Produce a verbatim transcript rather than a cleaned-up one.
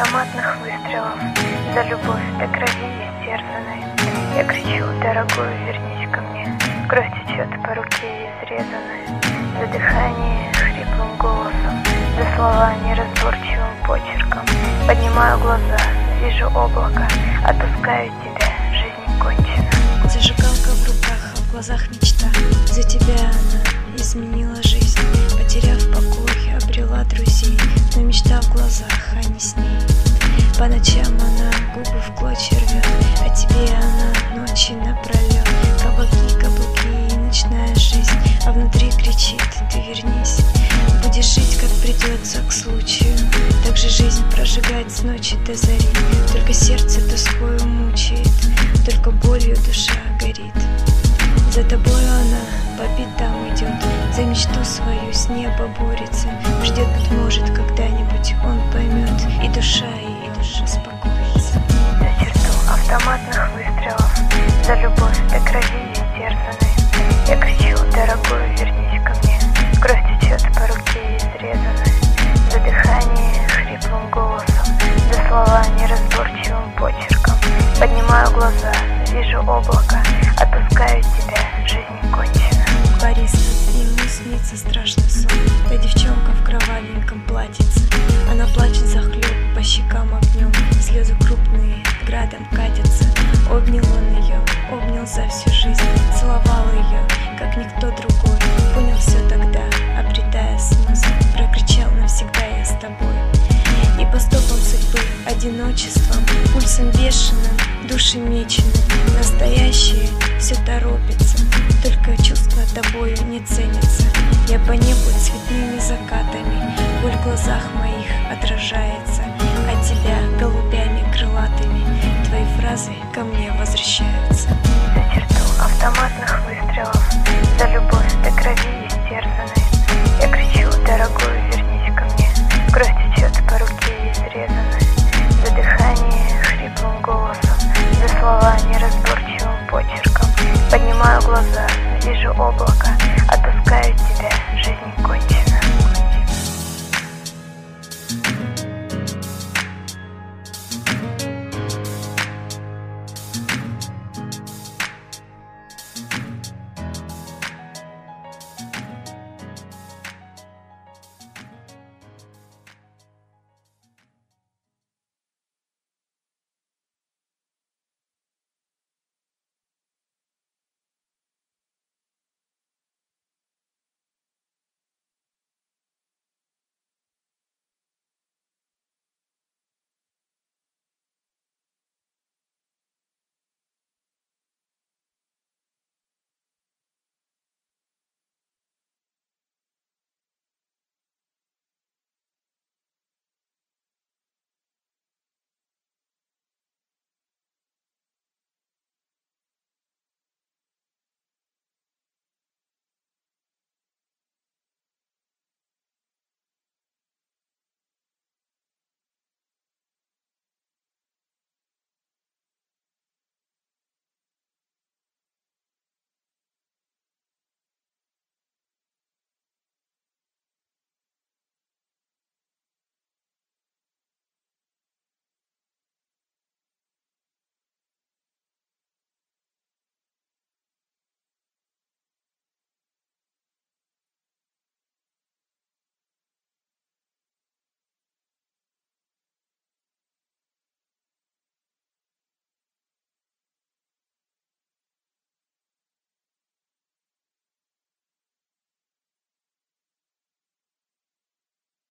автоматных выстрелов, за любовь до крови истерзанной. Я кричу: дорогой, вернись ко мне. Кровь течет по руке изрезанной. За дыхание хриплым голосом, за слова неразборчивым почерком. Поднимаю глаза, вижу облако, отпускаю тебя, жизнь кончена. Зажигалка в руках, а в глазах мечта. За тебя она изменила жизнь. Потеряв покой, обрела друзей, но мечта в глазах, а не с ней. По ночам она губы в клочья рвет, а тебе она ночи напролет. Каблуки, каблуки и ночная жизнь, а внутри кричит: ты вернись. Будешь жить, как придется, к случаю, так же жизнь прожигать с ночи до зари. Только сердце тоскою мучает, только болью душа горит. За тобою она по пятам идет, за мечту свою с неба борется. Ждет, быть может, когда-нибудь он поймет, и душа ей успокоится. За черту автоматных выстрелов, за любовь до крови истерзанной. Я кричу: дорогой, вернись ко мне. Кровь течет по руке изрезанной. За дыхание хриплым голосом, за слова неразборчивым почерком. Поднимаю глаза, вижу облако, отпускаю тебя, жизнь кончена. Борис, ему снится страшный сон. Та девчонка в кровавеньком платьице, она плачет захлеб, по щекам огнем. Слезы крупные градом катятся. Обнял он ее, обнял за всю жизнь. Целовал ее, как никто другой. Понял все тогда, обретая смысл. Прокричал: навсегда я с тобой. И по стопам судьбы, одиночеством, пульсом бешеным, души мечены. Настоящее все торопится, только чувство тобою не ценится. Я по небу цветными закатами, боль в глазах моих отражается, а тебя голубями крылатыми твои фразы ко мне возвращаются. За черту автоматных выстрелов,